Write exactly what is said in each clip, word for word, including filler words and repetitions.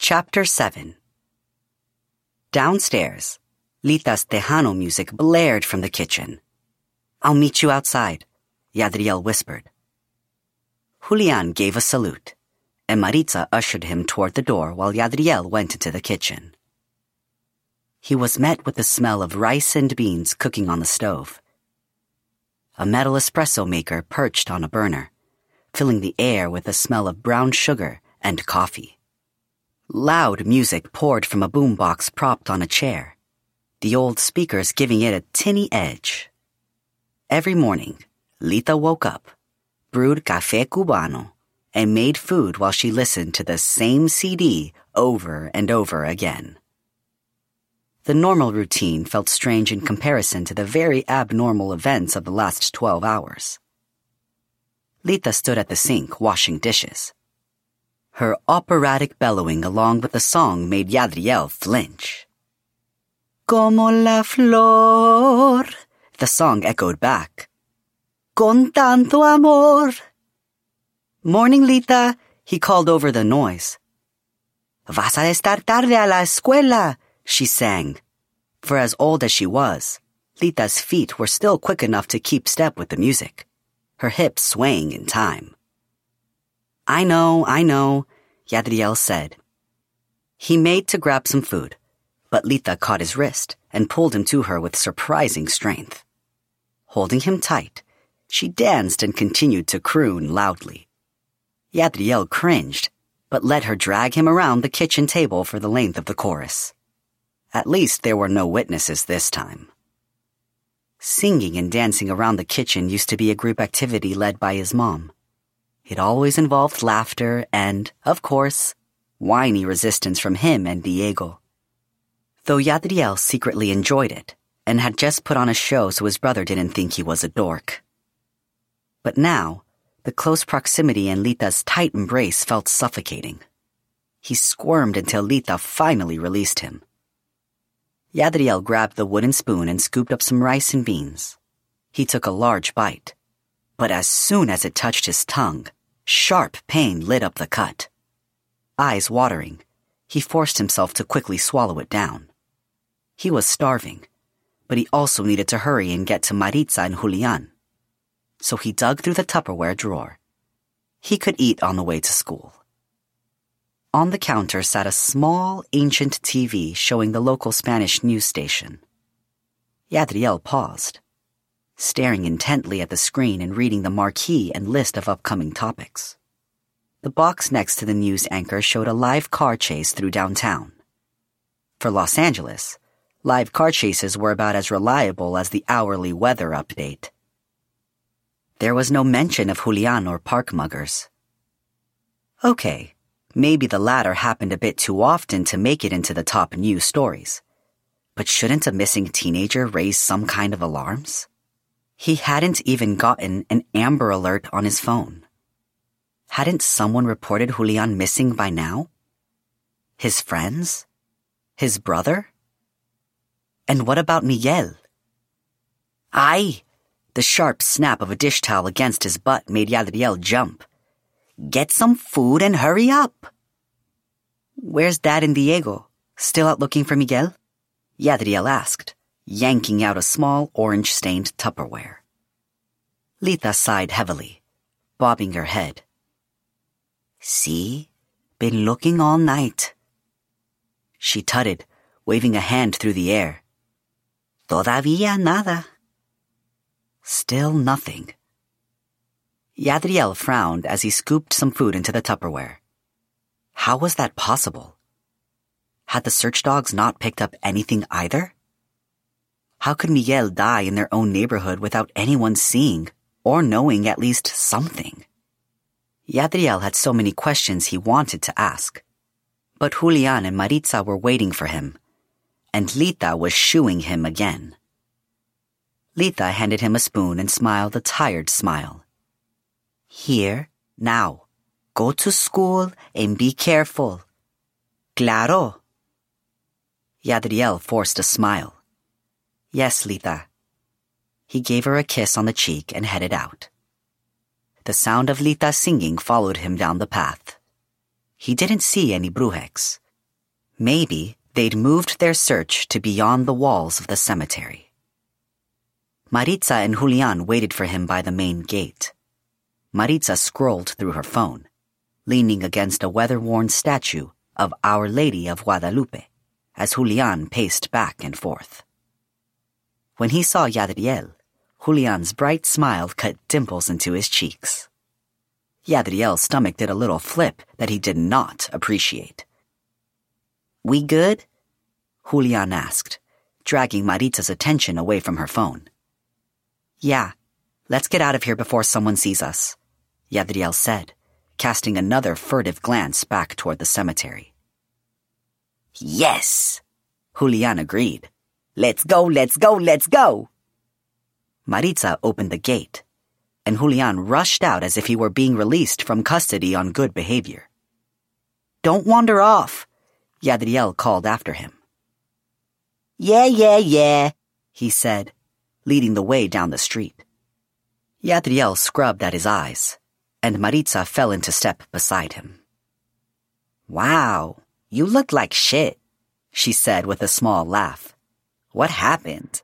Chapter seven. Downstairs, Lita's Tejano music blared from the kitchen. "I'll meet you outside," Yadriel whispered. Julian gave a salute, and Maritza ushered him toward the door while Yadriel went into the kitchen. He was met with the smell of rice and beans cooking on the stove. A metal espresso maker perched on a burner, filling the air with the smell of brown sugar and coffee. Loud music poured from a boombox propped on a chair, the old speakers giving it a tinny edge. Every morning, Lita woke up, brewed café cubano, and made food while she listened to the same C D over and over again. The normal routine felt strange in comparison to the very abnormal events of the last twelve hours. Lita stood at the sink washing dishes. Her operatic bellowing along with the song made Yadriel flinch. "Como la flor," the song echoed back. "Con tanto amor." "Morning, Lita," he called over the noise. "Vas a estar tarde a la escuela," she sang. For as old as she was, Lita's feet were still quick enough to keep step with the music, her hips swaying in time. "I know, I know," Yadriel said. He made to grab some food, but Lita caught his wrist and pulled him to her with surprising strength. Holding him tight, she danced and continued to croon loudly. Yadriel cringed, but let her drag him around the kitchen table for the length of the chorus. At least there were no witnesses this time. Singing and dancing around the kitchen used to be a group activity led by his mom. It always involved laughter and, of course, whiny resistance from him and Diego. Though Yadriel secretly enjoyed it and had just put on a show so his brother didn't think he was a dork. But now, the close proximity and Lita's tight embrace felt suffocating. He squirmed until Lita finally released him. Yadriel grabbed the wooden spoon and scooped up some rice and beans. He took a large bite, but as soon as it touched his tongue, sharp pain lit up the cut. Eyes watering, he forced himself to quickly swallow it down. He was starving, but he also needed to hurry and get to Maritza and Julian. So he dug through the Tupperware drawer. He could eat on the way to school. On the counter sat a small, ancient T V showing the local Spanish news station. Yadriel paused, staring intently at the screen and reading the marquee and list of upcoming topics. The box next to the news anchor showed a live car chase through downtown. For Los Angeles, live car chases were about as reliable as the hourly weather update. There was no mention of Julian or park muggers. Okay, maybe the latter happened a bit too often to make it into the top news stories. But shouldn't a missing teenager raise some kind of alarms? He hadn't even gotten an Amber Alert on his phone. Hadn't someone reported Julian missing by now? His friends? His brother? And what about Miguel? Ay! The sharp snap of a dish towel against his butt made Yadriel jump. "Get some food and hurry up!" "Where's Dad and Diego? Still out looking for Miguel?" Yadriel asked, yanking out a small orange-stained Tupperware. Lita sighed heavily, bobbing her head. "See? Been looking all night." She tutted, waving a hand through the air. "Todavía nada." Still nothing. Yadriel frowned as he scooped some food into the Tupperware. How was that possible? Had the search dogs not picked up anything either? How could Miguel die in their own neighborhood without anyone seeing or knowing at least something? Yadriel had so many questions he wanted to ask. But Julian and Maritza were waiting for him, and Lita was shooing him again. Lita handed him a spoon and smiled a tired smile. "Here, now, go to school and be careful." "Claro." Yadriel forced a smile. "Yes, Lita." He gave her a kiss on the cheek and headed out. The sound of Lita singing followed him down the path. He didn't see any Brujex, Maybe they'd moved their search to beyond the walls of the cemetery. Maritza and Julian waited for him by the main gate. Maritza scrolled through her phone, leaning against a weather-worn statue of Our Lady of Guadalupe, as Julian paced back and forth. When he saw Yadriel, Julian's bright smile cut dimples into his cheeks. Yadriel's stomach did a little flip that he did not appreciate. "We good?" Julian asked, dragging Maritza's attention away from her phone. "Yeah, let's get out of here before someone sees us," Yadriel said, casting another furtive glance back toward the cemetery. "Yes," Julian agreed. "Let's go, let's go, let's go!" Maritza opened the gate, and Julian rushed out as if he were being released from custody on good behavior. "Don't wander off," Yadriel called after him. "Yeah, yeah, yeah," he said, leading the way down the street. Yadriel scrubbed at his eyes, and Maritza fell into step beside him. "Wow, you look like shit," she said with a small laugh. "What happened?"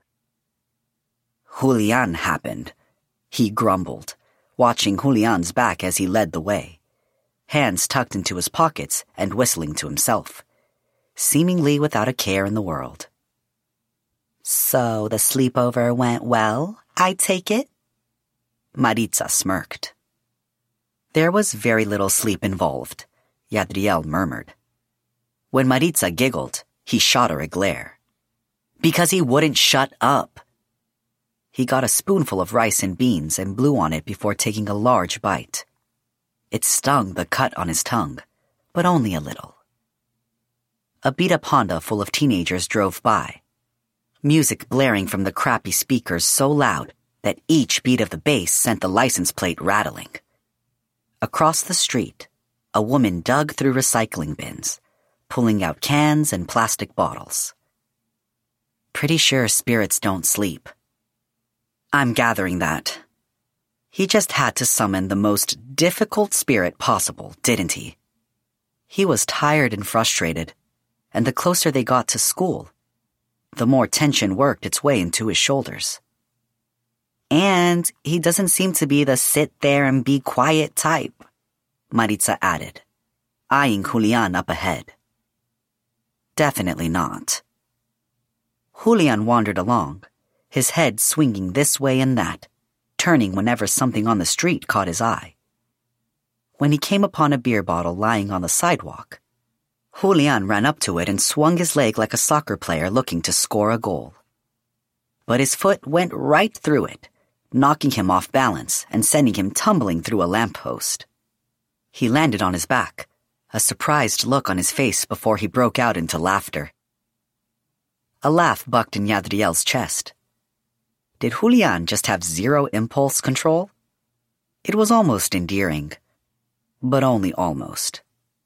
"Julian happened," he grumbled, watching Julian's back as he led the way, hands tucked into his pockets and whistling to himself, seemingly without a care in the world. "So the sleepover went well, I take it?" Maritza smirked. "There was very little sleep involved," Yadriel murmured. When Maritza giggled, he shot her a glare. Because he wouldn't shut up. He got a spoonful of rice and beans and blew on it before taking a large bite. It stung the cut on his tongue, but only a little. A beat-up Honda full of teenagers drove by, music blaring from the crappy speakers so loud that each beat of the bass sent the license plate rattling. Across the street, a woman dug through recycling bins, pulling out cans and plastic bottles. Pretty sure spirits don't sleep. I'm gathering that. He just had to summon the most difficult spirit possible, didn't he? He was tired and frustrated, and the closer they got to school, the more tension worked its way into his shoulders. And he doesn't seem to be the sit there and be quiet type, Maritza added, eyeing Julian up ahead. Definitely not. Julian wandered along, his head swinging this way and that, turning whenever something on the street caught his eye. When he came upon a beer bottle lying on the sidewalk, Julian ran up to it and swung his leg like a soccer player looking to score a goal. But his foot went right through it, knocking him off balance and sending him tumbling through a lamppost. He landed on his back, a surprised look on his face before he broke out into laughter. A laugh bucked in Yadriel's chest. Did Julian just have zero impulse control? It was almost endearing, but only almost.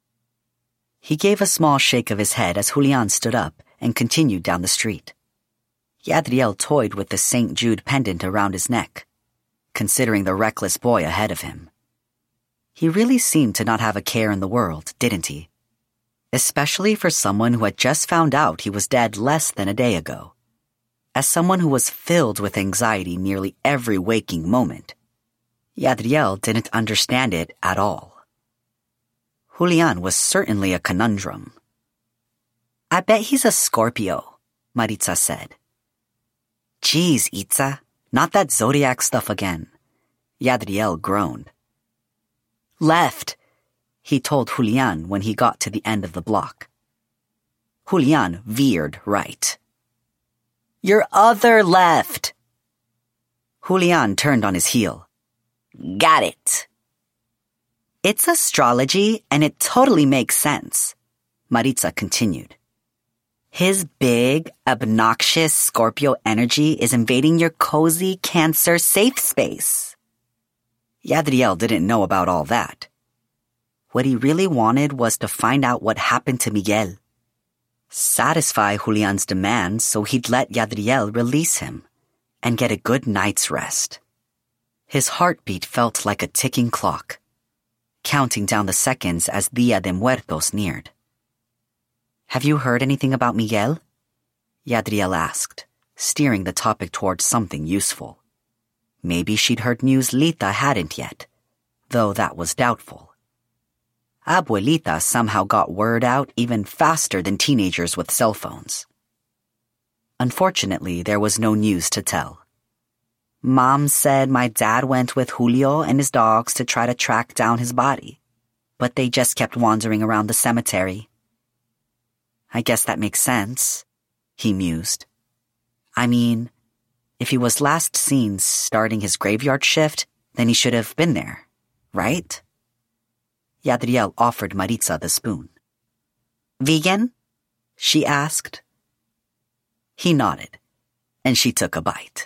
He gave a small shake of his head as Julian stood up and continued down the street. Yadriel toyed with the Saint Jude pendant around his neck, considering the reckless boy ahead of him. He really seemed to not have a care in the world, didn't he? Especially for someone who had just found out he was dead less than a day ago. As someone who was filled with anxiety nearly every waking moment, Yadriel didn't understand it at all. Julian was certainly a conundrum. I bet he's a Scorpio, Maritza said. Geez, Itza, not that zodiac stuff again. Yadriel groaned. Left, he told Julian when he got to the end of the block. Julian veered right. Your other left. Julian turned on his heel. Got it. It's astrology, and it totally makes sense, Maritza continued. His big, obnoxious Scorpio energy is invading your cozy Cancer safe space. Yadriel didn't know about all that. What he really wanted was to find out what happened to Miguel. Satisfy Julian's demands so he'd let Yadriel release him and get a good night's rest. His heartbeat felt like a ticking clock, counting down the seconds as Dia de Muertos neared. Have you heard anything about Miguel? Yadriel asked, steering the topic towards something useful. Maybe she'd heard news Lita hadn't yet, though that was doubtful. Abuelita somehow got word out even faster than teenagers with cell phones. Unfortunately, there was no news to tell. Mom said my dad went with Julio and his dogs to try to track down his body, but they just kept wandering around the cemetery. I guess that makes sense, he mused. I mean, if he was last seen starting his graveyard shift, then he should have been there, right? Yadriel offered Maritza the spoon. Vegan? She asked. He nodded, and she took a bite.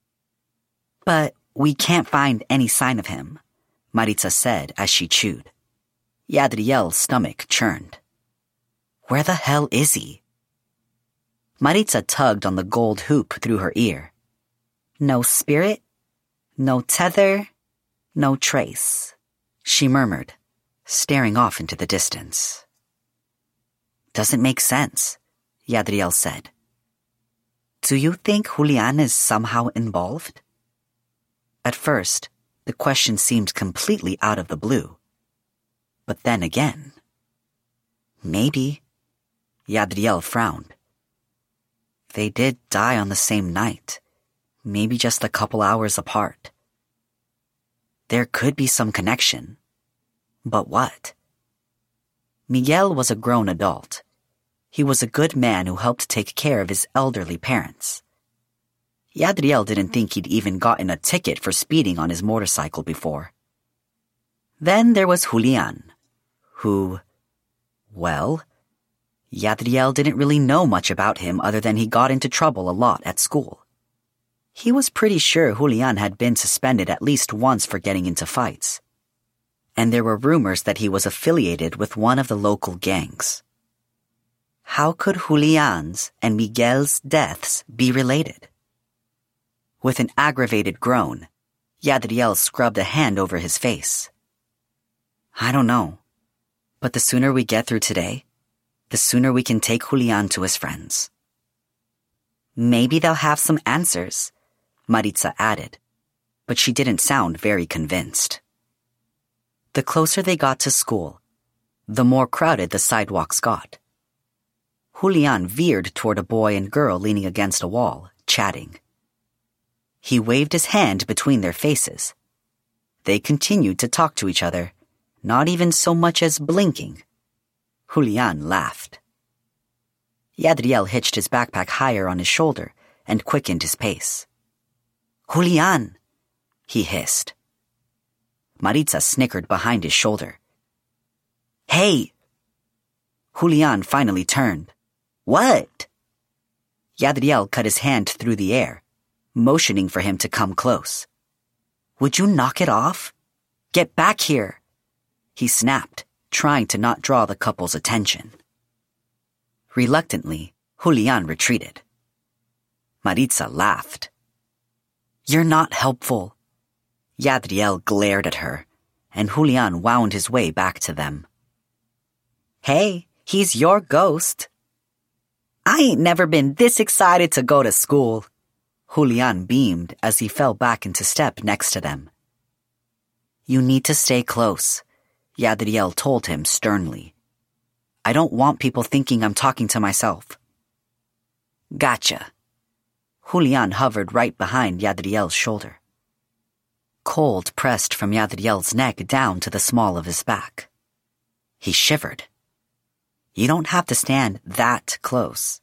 But we can't find any sign of him, Maritza said as she chewed. Yadriel's stomach churned. Where the hell is he? Maritza tugged on the gold hoop through her ear. No spirit, no tether, no trace, she murmured, staring off into the distance. Doesn't make sense, Yadriel said. Do you think Julian is somehow involved? At first, the question seemed completely out of the blue. But then again, maybe. Yadriel frowned. They did die on the same night, maybe just a couple hours apart. There could be some connection. But what? Miguel was a grown adult. He was a good man who helped take care of his elderly parents. Yadriel didn't think he'd even gotten a ticket for speeding on his motorcycle before. Then there was Julian, who, well, Yadriel didn't really know much about him other than he got into trouble a lot at school. He was pretty sure Julian had been suspended at least once for getting into fights. And there were rumors that he was affiliated with one of the local gangs. How could Julian's and Miguel's deaths be related? With an aggravated groan, Yadriel scrubbed a hand over his face. I don't know, but the sooner we get through today, the sooner we can take Julian to his friends. Maybe they'll have some answers, Maritza added, but she didn't sound very convinced. The closer they got to school, the more crowded the sidewalks got. Julian veered toward a boy and girl leaning against a wall, chatting. He waved his hand between their faces. They continued to talk to each other, not even so much as blinking. Julian laughed. Yadriel hitched his backpack higher on his shoulder and quickened his pace. Julian, he hissed. Maritza snickered behind his shoulder. Hey! Julian finally turned. What? Yadriel cut his hand through the air, motioning for him to come close. Would you knock it off? Get back here! He snapped, trying to not draw the couple's attention. Reluctantly, Julian retreated. Maritza laughed. You're not helpful. Yadriel glared at her, and Julian wound his way back to them. Hey, he's your ghost. I ain't never been this excited to go to school. Julian beamed as he fell back into step next to them. You need to stay close, Yadriel told him sternly. I don't want people thinking I'm talking to myself. Gotcha. Julian hovered right behind Yadriel's shoulder. Cold pressed from Yadriel's neck down to the small of his back. He shivered. You don't have to stand that close.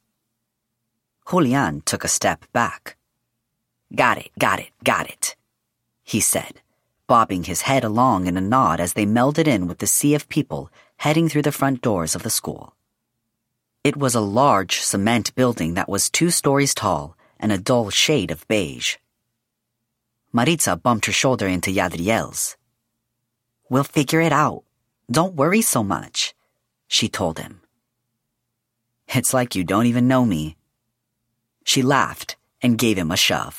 Julian took a step back. Got it, got it, got it, he said, bobbing his head along in a nod as they melded in with the sea of people heading through the front doors of the school. It was a large cement building that was two stories tall and a dull shade of beige. Maritza bumped her shoulder into Yadriel's. We'll figure it out. Don't worry so much, she told him. It's like you don't even know me. She laughed and gave him a shove.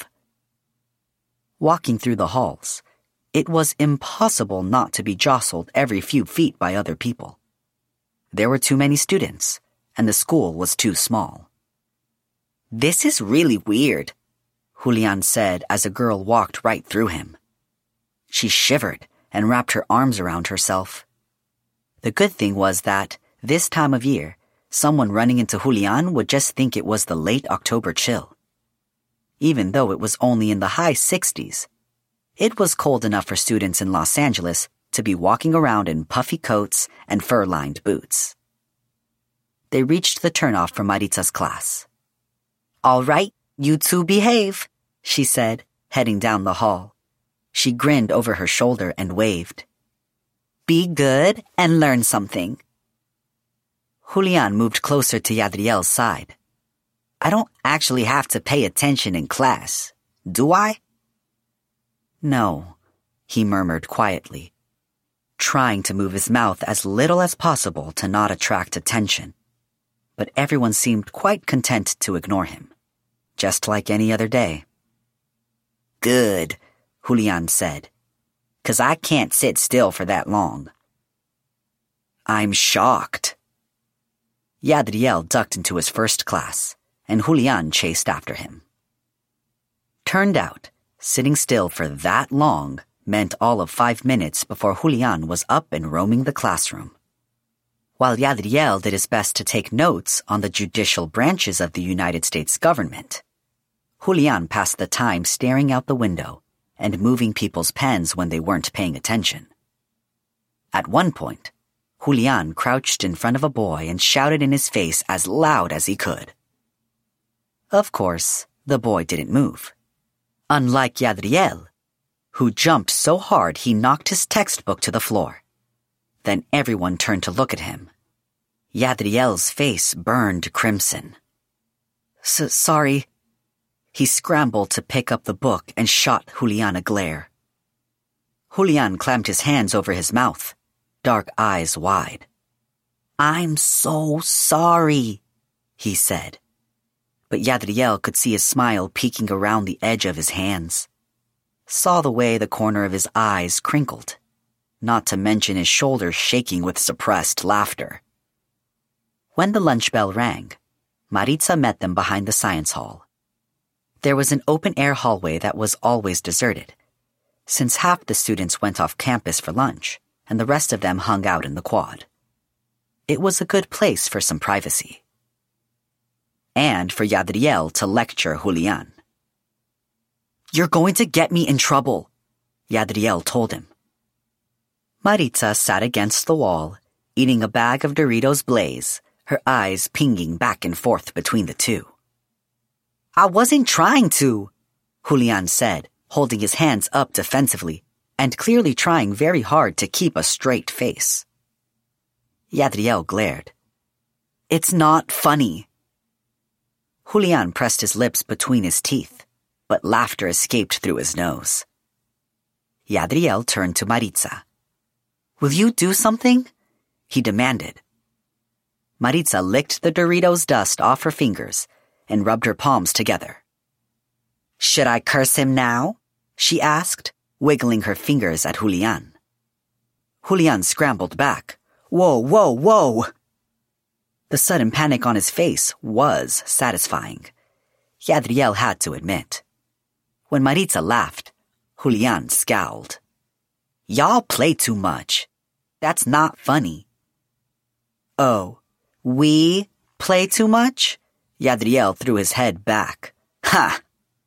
Walking through the halls, it was impossible not to be jostled every few feet by other people. There were too many students, and the school was too small. "This is really weird," Julian said as a girl walked right through him. She shivered and wrapped her arms around herself. The good thing was that, this time of year, someone running into Julian would just think it was the late October chill. Even though it was only in the high sixties, it was cold enough for students in Los Angeles to be walking around in puffy coats and fur-lined boots. They reached the turnoff for Maritza's class. "All right, you two behave," she said, heading down the hall. She grinned over her shoulder and waved. "Be good and learn something." Julian moved closer to Yadriel's side. "I don't actually have to pay attention in class, do I?" "No," he murmured quietly, trying to move his mouth as little as possible to not attract attention. But everyone seemed quite content to ignore him, just like any other day. "Good," Julian said, "'cause I can't sit still for that long." "I'm shocked." Yadriel ducked into his first class, and Julian chased after him. Turned out, sitting still for that long meant all of five minutes before Julian was up and roaming the classroom. While Yadriel did his best to take notes on the judicial branches of the United States government, Julian passed the time staring out the window and moving people's pens when they weren't paying attention. At one point, Julian crouched in front of a boy and shouted in his face as loud as he could. Of course, the boy didn't move. Unlike Yadriel, who jumped so hard he knocked his textbook to the floor. Then everyone turned to look at him. Yadriel's face burned crimson. S- sorry. He scrambled to pick up the book and shot Julian a glare. Julian clamped his hands over his mouth, dark eyes wide. "I'm so sorry," he said. But Yadriel could see his smile peeking around the edge of his hands. Saw the way the corner of his eyes crinkled, not to mention his shoulders shaking with suppressed laughter. When the lunch bell rang, Maritza met them behind the science hall. There was an open-air hallway that was always deserted, since half the students went off campus for lunch and the rest of them hung out in the quad. It was a good place for some privacy. And for Yadriel to lecture Julian. "You're going to get me in trouble," Yadriel told him. Maritza sat against the wall, eating a bag of Doritos Blaze, her eyes pinging back and forth between the two. "I wasn't trying to," Julian said, holding his hands up defensively and clearly trying very hard to keep a straight face. Yadriel glared. "It's not funny." Julian pressed his lips between his teeth, but laughter escaped through his nose. Yadriel turned to Maritza. "Will you do something?" he demanded. Maritza licked the Doritos dust off her fingers and rubbed her palms together. "Should I curse him now?" she asked, wiggling her fingers at Julian. Julian scrambled back. "Whoa, whoa, whoa!" The sudden panic on his face was satisfying, Yadriel had to admit. When Maritza laughed, Julian scowled. "Y'all play too much. That's not funny." "Oh, we play too much?" Yadriel threw his head back. "Ha!"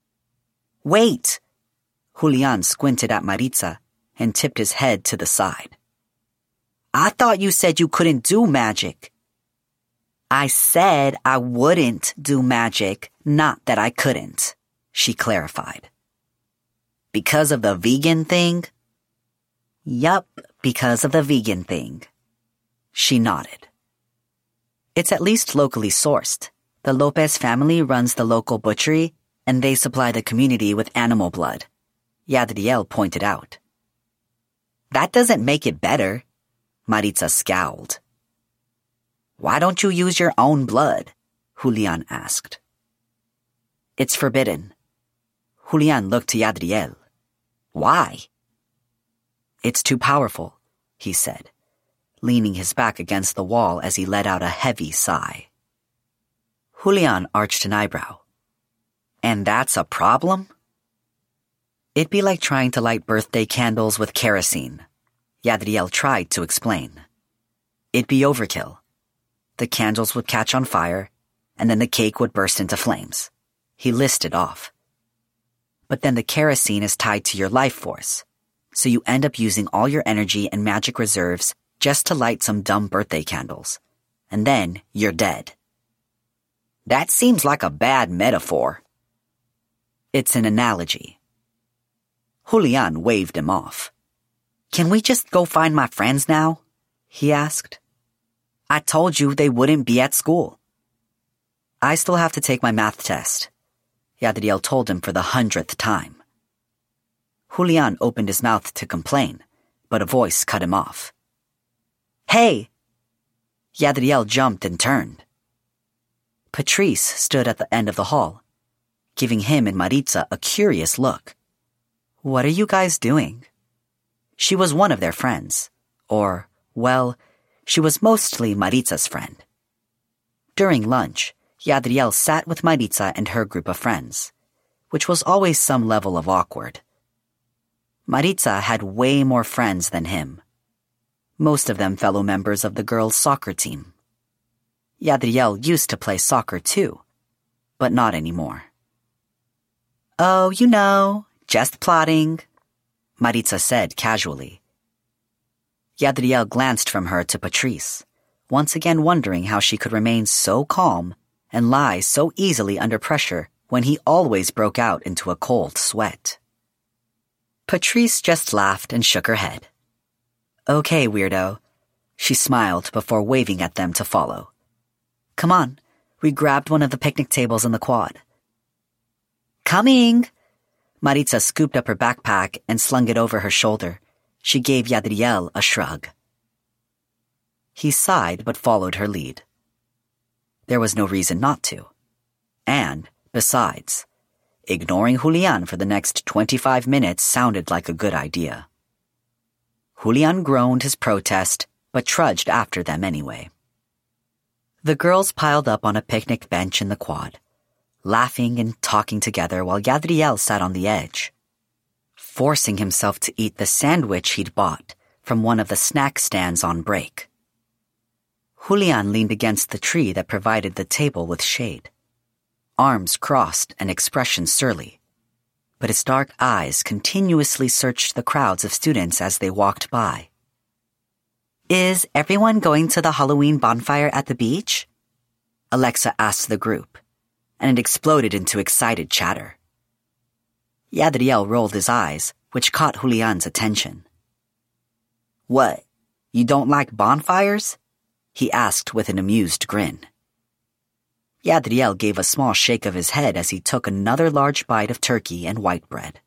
"Wait!" Julian squinted at Maritza and tipped his head to the side. "I thought you said you couldn't do magic." "I said I wouldn't do magic, not that I couldn't," she clarified. "Because of the vegan thing?" "Yup, because of the vegan thing." She nodded. "It's at least locally sourced. The Lopez family runs the local butchery, and they supply the community with animal blood," Yadriel pointed out. "That doesn't make it better," Maritza scowled. "Why don't you use your own blood?" Julian asked. "It's forbidden." Julian looked to Yadriel. "Why?" "It's too powerful," he said, leaning his back against the wall as he let out a heavy sigh. Julian arched an eyebrow. And that's a problem? It'd be like trying to light birthday candles with kerosene. Yadriel tried to explain. It'd be overkill. The candles would catch on fire, and then the cake would burst into flames. He listed off. But then the kerosene is tied to your life force, so you end up using all your energy and magic reserves just to light some dumb birthday candles. And then you're dead. That seems like a bad metaphor. It's an analogy. Julian waved him off. Can we just go find my friends now? He asked. I told you they wouldn't be at school. I still have to take my math test, Yadriel told him for the hundredth time. Julian opened his mouth to complain, but a voice cut him off. Hey! Yadriel jumped and turned. Patrice stood at the end of the hall, giving him and Maritza a curious look. What are you guys doing? She was one of their friends, or, well, she was mostly Maritza's friend. During lunch, Yadriel sat with Maritza and her group of friends, which was always some level of awkward. Maritza had way more friends than him, most of them fellow members of the girls' soccer team. Yadriel used to play soccer too, but not anymore. Oh, you know, just plotting, Maritza said casually. Yadriel glanced from her to Patrice, once again wondering how she could remain so calm and lie so easily under pressure when he always broke out into a cold sweat. Patrice just laughed and shook her head. Okay, weirdo, she smiled before waving at them to follow. Come on, we grabbed one of the picnic tables in the quad. Coming! Maritza scooped up her backpack and slung it over her shoulder. She gave Yadriel a shrug. He sighed but followed her lead. There was no reason not to. And, besides, ignoring Julian for the next twenty-five minutes sounded like a good idea. Julian groaned his protest, but trudged after them anyway. The girls piled up on a picnic bench in the quad, laughing and talking together while Yadriel sat on the edge, forcing himself to eat the sandwich he'd bought from one of the snack stands on break. Julian leaned against the tree that provided the table with shade, arms crossed and expression surly, but his dark eyes continuously searched the crowds of students as they walked by. Is everyone going to the Halloween bonfire at the beach? Alexa asked the group, and it exploded into excited chatter. Yadriel rolled his eyes, which caught Julian's attention. What, you don't like bonfires? He asked with an amused grin. Yadriel gave a small shake of his head as he took another large bite of turkey and white bread.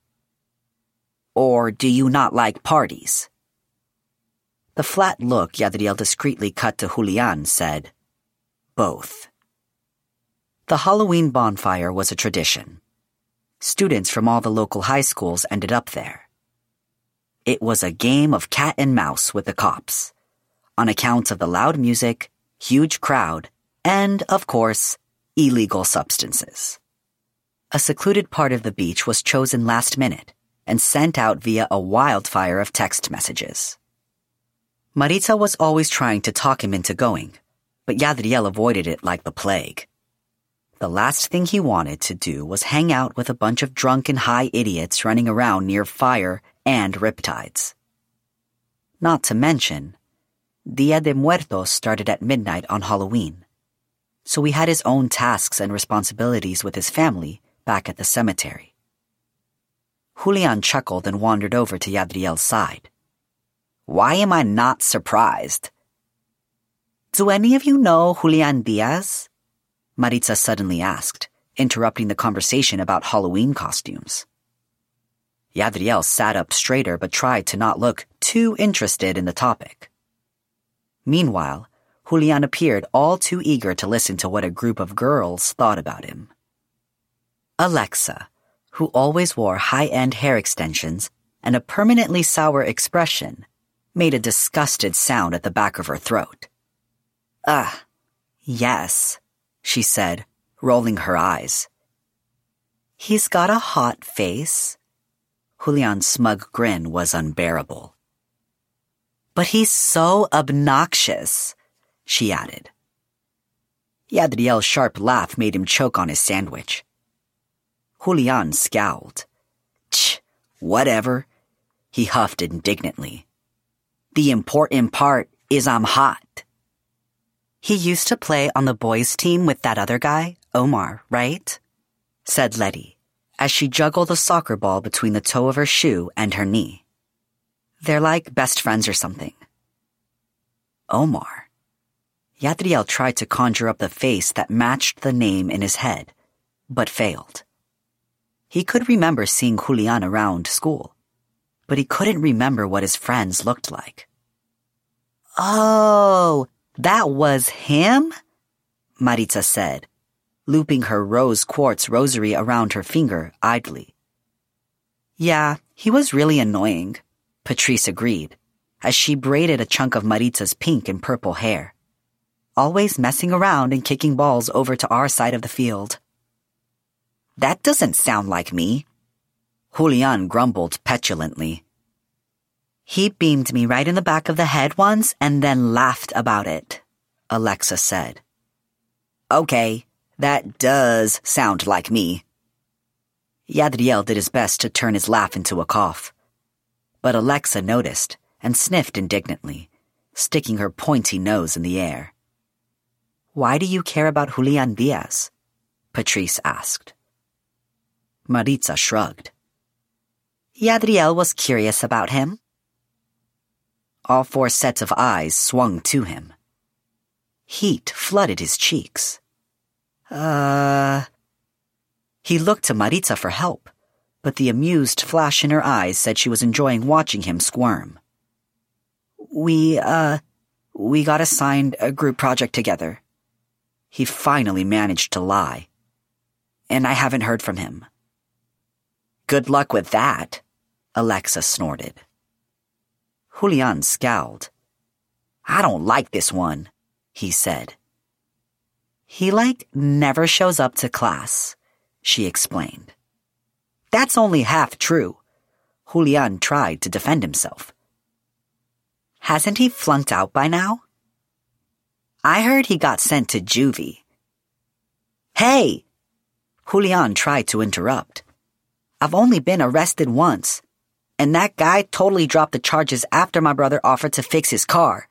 Or do you not like parties? The flat look Yadriel discreetly cut to Julian said, both. The Halloween bonfire was a tradition. Students from all the local high schools ended up there. It was a game of cat and mouse with the cops, on account of the loud music, huge crowd, and, of course, illegal substances. A secluded part of the beach was chosen last minute and sent out via a wildfire of text messages. Maritza was always trying to talk him into going, but Yadriel avoided it like the plague. The last thing he wanted to do was hang out with a bunch of drunk and high idiots running around near fire and riptides. Not to mention, Dia de Muertos started at midnight on Halloween, so he had his own tasks and responsibilities with his family back at the cemetery. Julian chuckled and wandered over to Yadriel's side. Why am I not surprised? Do any of you know Julian Diaz? Maritza suddenly asked, interrupting the conversation about Halloween costumes. Yadriel sat up straighter but tried to not look too interested in the topic. Meanwhile, Julian appeared all too eager to listen to what a group of girls thought about him. Alexa, who always wore high-end hair extensions and a permanently sour expression, made a disgusted sound at the back of her throat. Ah, yes, she said, rolling her eyes. He's got a hot face. Julian's smug grin was unbearable. But he's so obnoxious, she added. Yadriel's sharp laugh made him choke on his sandwich. Julian scowled. Tch, whatever, he huffed indignantly. The important part is I'm hot. He used to play on the boys' team with that other guy, Omar, right? Said Letty, as she juggled a soccer ball between the toe of her shoe and her knee. They're like best friends or something. Omar. Yadriel tried to conjure up the face that matched the name in his head, but failed. He could remember seeing Julian around school, but he couldn't remember what his friends looked like. Oh, that was him? Maritza said, looping her rose quartz rosary around her finger idly. Yeah, he was really annoying, Patrice agreed, as she braided a chunk of Maritza's pink and purple hair. Always messing around and kicking balls over to our side of the field. That doesn't sound like me, Julian grumbled petulantly. He beamed me right in the back of the head once and then laughed about it, Alexa said. Okay, that does sound like me. Yadriel did his best to turn his laugh into a cough. But Alexa noticed and sniffed indignantly, sticking her pointy nose in the air. Why do you care about Julian Diaz? Patrice asked. Maritza shrugged. Yadriel was curious about him. All four sets of eyes swung to him. Heat flooded his cheeks. Uh... He looked to Maritza for help, but the amused flash in her eyes said she was enjoying watching him squirm. We, uh, we got assigned a group project together. He finally managed to lie. And I haven't heard from him. Good luck with that, Alexa snorted. Julian scowled. I don't like this one, he said. He, like, never shows up to class, she explained. That's only half true. Julian tried to defend himself. Hasn't he flunked out by now? I heard he got sent to juvie. Hey! Julian tried to interrupt. I've only been arrested once, and that guy totally dropped the charges after my brother offered to fix his car.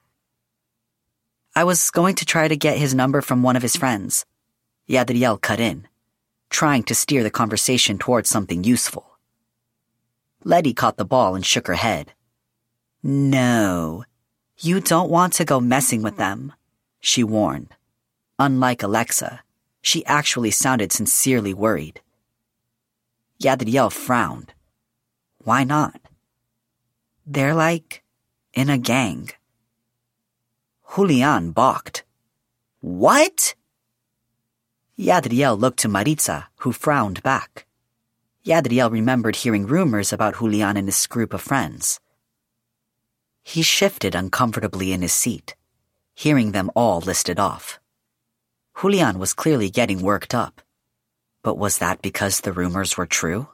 I was going to try to get his number from one of his friends. Yadriel cut in, trying to steer the conversation towards something useful. Letty caught the ball and shook her head. No, you don't want to go messing with them, she warned. Unlike Alexa, she actually sounded sincerely worried. Yadriel frowned. Why not? They're like in a gang. Julian balked. What? Yadriel looked to Maritza, who frowned back. Yadriel remembered hearing rumors about Julian and his group of friends. He shifted uncomfortably in his seat, hearing them all listed off. Julian was clearly getting worked up. But was that because the rumors were true?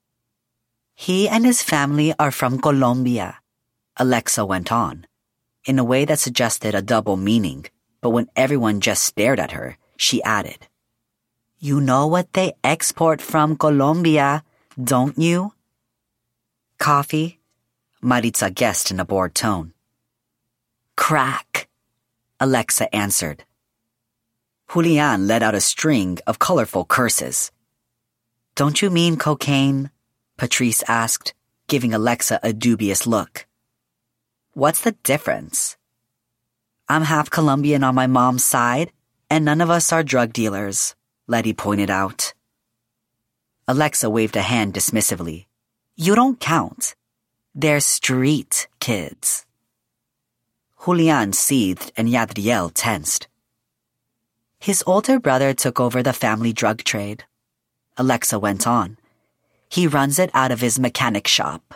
He and his family are from Colombia, Alexa went on, in a way that suggested a double meaning, but when everyone just stared at her, she added, You know what they export from Colombia, don't you? Coffee, Maritza guessed in a bored tone. Crack, Alexa answered. Julian let out a string of colorful curses. Don't you mean cocaine? Patrice asked, giving Alexa a dubious look. What's the difference? I'm half Colombian on my mom's side, and none of us are drug dealers, Letty pointed out. Alexa waved a hand dismissively. You don't count. They're street kids. Julian seethed and Yadriel tensed. His older brother took over the family drug trade, Alexa went on. He runs it out of his mechanic shop.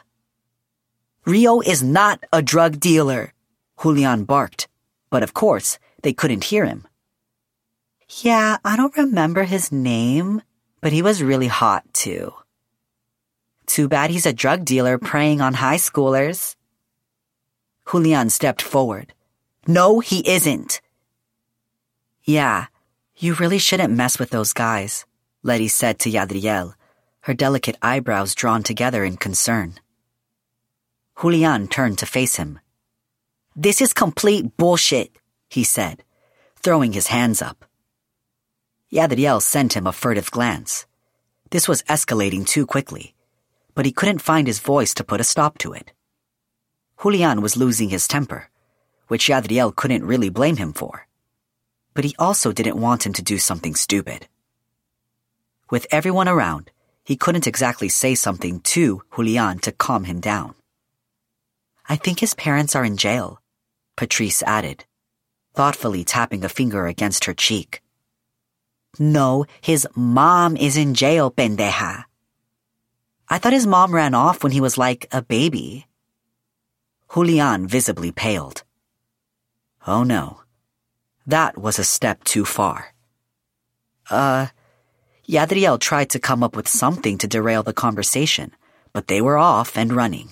Rio is not a drug dealer, Julian barked, but of course, they couldn't hear him. Yeah, I don't remember his name, but he was really hot too. Too bad he's a drug dealer preying on high schoolers. Julian stepped forward. No, he isn't. Yeah, you really shouldn't mess with those guys, Letty said to Yadriel, her delicate eyebrows drawn together in concern. Julian turned to face him. This is complete bullshit, he said, throwing his hands up. Yadriel sent him a furtive glance. This was escalating too quickly, but he couldn't find his voice to put a stop to it. Julian was losing his temper, which Yadriel couldn't really blame him for. But he also didn't want him to do something stupid. With everyone around, he couldn't exactly say something to Julian to calm him down. I think his parents are in jail, Patrice added, thoughtfully tapping a finger against her cheek. No, his mom is in jail, pendeja. I thought his mom ran off when he was like a baby. Julian visibly paled. Oh no, that was a step too far. Uh, Yadriel tried to come up with something to derail the conversation, but they were off and running.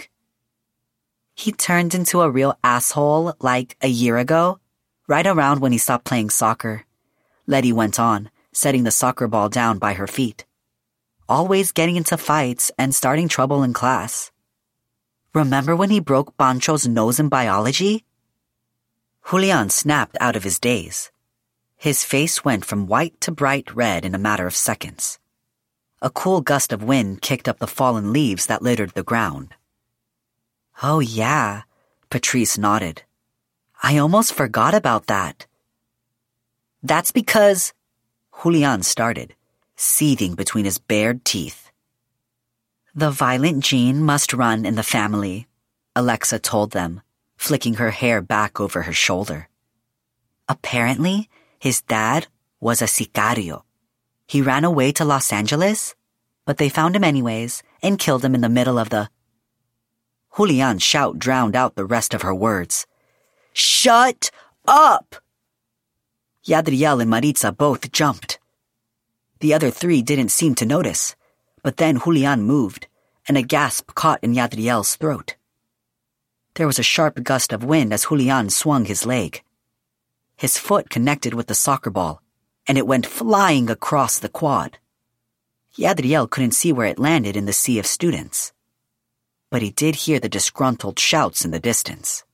He turned into a real asshole like a year ago, right around when he stopped playing soccer. Letty went on, setting the soccer ball down by her feet. Always getting into fights and starting trouble in class. Remember when he broke Pancho's nose in biology? Julian snapped out of his daze. His face went from white to bright red in a matter of seconds. A cool gust of wind kicked up the fallen leaves that littered the ground. Oh yeah, Patrice nodded. I almost forgot about that. That's because... Julian started, seething between his bared teeth. The violent gene must run in the family, Alexa told them, flicking her hair back over her shoulder. Apparently, his dad was a sicario. He ran away to Los Angeles, but they found him anyways and killed him in the middle of the... Julian's shout drowned out the rest of her words. Shut up! Yadriel and Maritza both jumped. The other three didn't seem to notice, but then Julian moved, and a gasp caught in Yadriel's throat. There was a sharp gust of wind as Julian swung his leg. His foot connected with the soccer ball, and it went flying across the quad. Yadriel couldn't see where it landed in the sea of students, but he did hear the disgruntled shouts in the distance.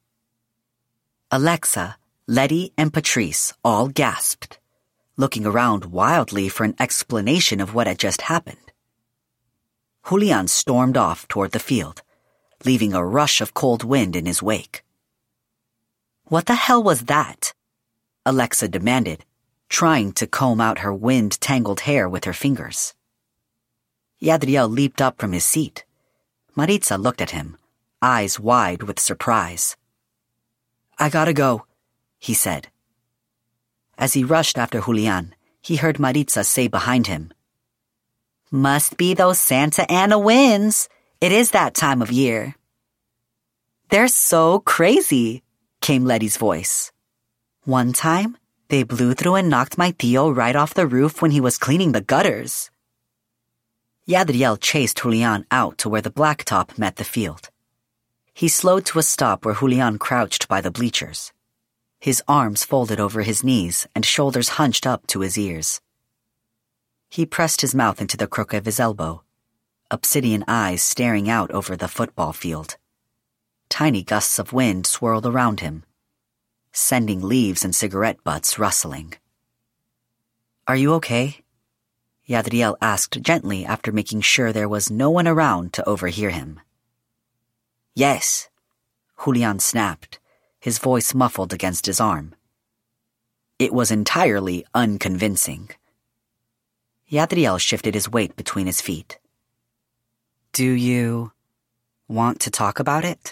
Alexa, Letty, and Patrice all gasped, looking around wildly for an explanation of what had just happened. Julian stormed off toward the field, leaving a rush of cold wind in his wake. What the hell was that? Alexa demanded, trying to comb out her wind-tangled hair with her fingers. Yadriel leaped up from his seat. Maritza looked at him, eyes wide with surprise. I gotta go, he said. As he rushed after Julian, he heard Maritza say behind him, Must be those Santa Ana winds. It is that time of year. They're so crazy, came Letty's voice. One time, they blew through and knocked my tío right off the roof when he was cleaning the gutters. Yadriel chased Julian out to where the blacktop met the field. He slowed to a stop where Julian crouched by the bleachers, his arms folded over his knees and shoulders hunched up to his ears. He pressed his mouth into the crook of his elbow, obsidian eyes staring out over the football field. Tiny gusts of wind swirled around him, sending leaves and cigarette butts rustling. Are you okay? Yadriel asked gently after making sure there was no one around to overhear him. Yes, Julian snapped, his voice muffled against his arm. It was entirely unconvincing. Yadriel shifted his weight between his feet. Do you want to talk about it?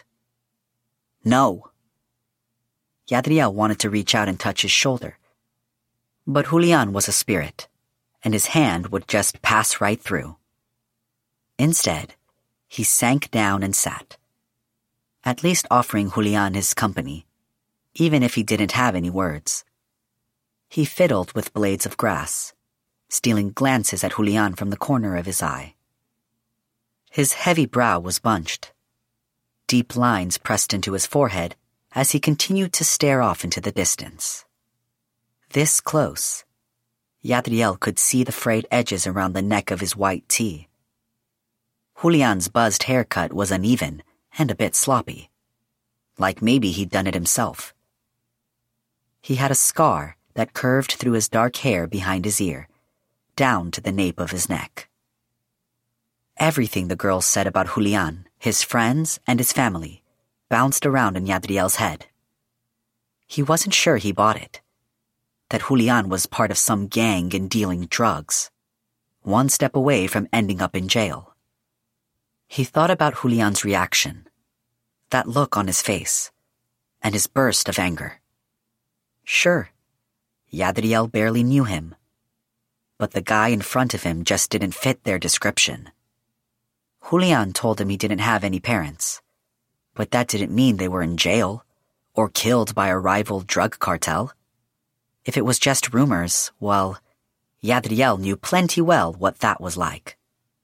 No. Yadriel wanted to reach out and touch his shoulder, but Julian was a spirit, and his hand would just pass right through. Instead, he sank down and sat, at least offering Julian his company, even if he didn't have any words. He fiddled with blades of grass, stealing glances at Julian from the corner of his eye. His heavy brow was bunched. Deep lines pressed into his forehead as he continued to stare off into the distance. This close, Yadriel could see the frayed edges around the neck of his white tee. Julian's buzzed haircut was uneven and a bit sloppy, like maybe he'd done it himself. He had a scar that curved through his dark hair behind his ear, down to the nape of his neck. Everything the girls said about Julian, his friends, and his family bounced around in Yadriel's head. He wasn't sure he bought it, that Julian was part of some gang and dealing drugs, one step away from ending up in jail. He thought about Julian's reaction, that look on his face, and his burst of anger. Sure, Yadriel barely knew him, but the guy in front of him just didn't fit their description. Julian told him he didn't have any parents, but that didn't mean they were in jail or killed by a rival drug cartel. If it was just rumors, well, Yadriel knew plenty well what that was like.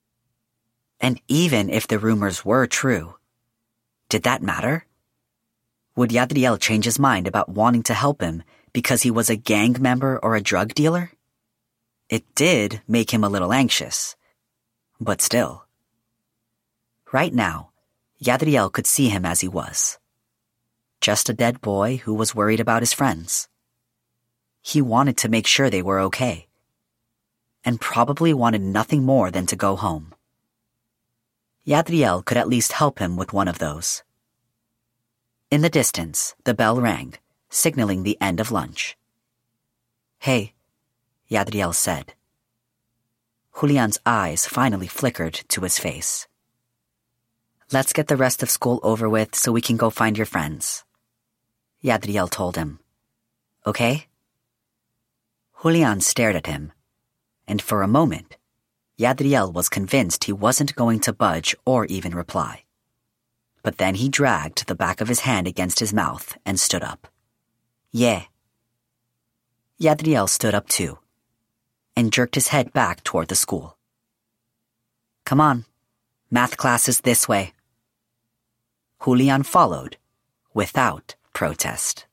And even if the rumors were true, did that matter? Would Yadriel change his mind about wanting to help him because he was a gang member or a drug dealer? It did make him a little anxious, but still. Right now, Yadriel could see him as he was. Just a dead boy who was worried about his friends. He wanted to make sure they were okay, and probably wanted nothing more than to go home. Yadriel could at least help him with one of those. In the distance, the bell rang, signaling the end of lunch. "Hey," Yadriel said. Julian's eyes finally flickered to his face. "Let's get the rest of school over with so we can go find your friends," Yadriel told him. "Okay?" Julian stared at him, and for a moment, Yadriel was convinced he wasn't going to budge or even reply. But then he dragged the back of his hand against his mouth and stood up. "Yeah." Yadriel stood up too, and jerked his head back toward the school. "Come on, math class is this way." Julian followed, without protest.